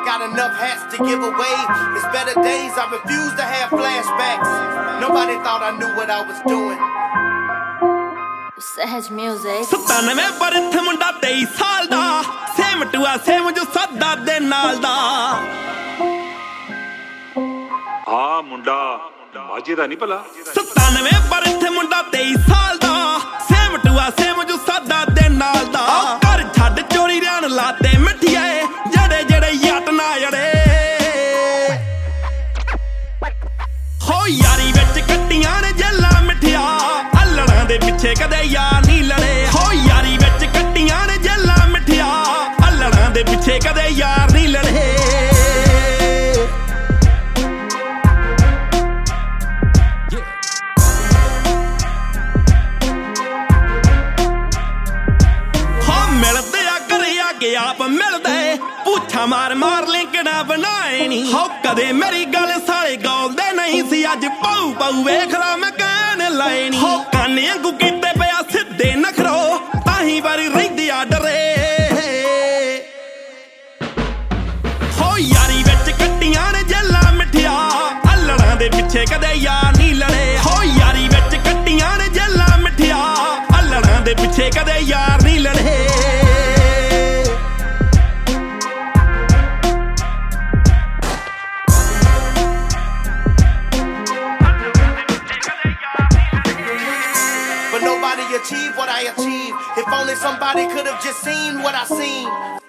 got enough hats to give away. It's better days, I refuse to have flashbacks. Nobody thought I knew what I was doing. Sahaj music. 97 birth ਮੁੰਡਾ 23 ਸਾਲ ਦਾ, same to ਆ same ਜੋ ਸਦਾ ਦੇ ਨਾਲ ਦਾ। ਆ ਮੁੰਡਾ ਮਾਝੇ ਦਾ ਨਹੀਂ ਭਲਾ। 97 ਬਰਥ ਮੁੰਡਾ 23 ਸਾਲ ਦਾ, ਸੇਮ ਟੂ ਆ ਸੇਮ ਜੋ ਸਦਾ ਦੇ ਨਾਲ ਦਾ। ਘਰ ਛੱਡ ਚੋਰੀ ਰਹਿਣ ਲਾਤੇ ਮਿੱਠੀਏ, ਜਿਹੜੇ ਜਿਹੜੇ ਯੱਟ ਨਾ ਜੜੇ ਹੋ ਯਾਰੀ ਵਿੱਚ ਕੱਟੀਆਂ ਨੇ ਜੇਲਾਂ ਮਿੱਠਿਆ, ਅੱਲੜਾਂ ਦੇ ਪਿੱਛੇ ਕਦੇ ਯਾਰ ਨਹੀਂ ਲੜੇ। ਹੋ ਯਾਰੀ ਵਿੱਚ ਕੱਟੀਆਂ ਨੇ ਜੇਲਾਂ ਮਿੱਠਿਆ, ਅੱਲੜਾਂ ਦੇ ਪਿੱਛੇ ਕਦੇ ਯਾਰ ਨਹੀਂ ਲੜੇ। ਆਪ ਮਿਲਦੇ ਪੁੱਛਾ ਮਾਰ ਮਾਰ ਲਿੰਕਣਾ ਬਣਾਏ ਨੀ। ਹੋ ਕਦੇ ਮੇਰੀ ਗੱਲ ਸਾਲੇ ਗਾਉਂਦੇ ਨਹੀਂ ਸੀ, ਅੱਜ ਪਾਉ ਪਾਉ ਵੇਖ ਲਾ ਮੈਂ ਕਹਿਣ ਲਾਏ ਨੀ। ਹੋ ਕਾਨੇ ਵਾਂਗੂ ਕੀਤੇ ਪਿਆ ਸਿੱਧੇ ਨਖਰੋ, ਤਾਹੀਂ ਵਾਰੀ ਰਹਿੰਦੀ ਆ ਡਰੇ। ਹੋ ਯਾਰੀ ਵਿੱਚ ਕੱਟੀਆਂ ਨੇ ਜੇਲਾਂ ਮਿੱਠਿਆ, ਅੱਲੜਾਂ ਦੇ ਪਿੱਛੇ ਕਦੇ ਯਾਰ ਨਹੀਂ ਲੜੇ। ਹੋ ਯਾਰੀ ਵਿੱਚ ਕੱਟੀਆਂ ਨੇ ਜੇਲਾਂ ਮਿੱਠਿਆ, ਅੱਲੜਾਂ ਦੇ ਪਿੱਛੇ ਕਦੇ ਯਾਰ ਨਹੀਂ ਲੜੇ। But nobody achieved what I achieved. If only somebody could have just seen what I seen.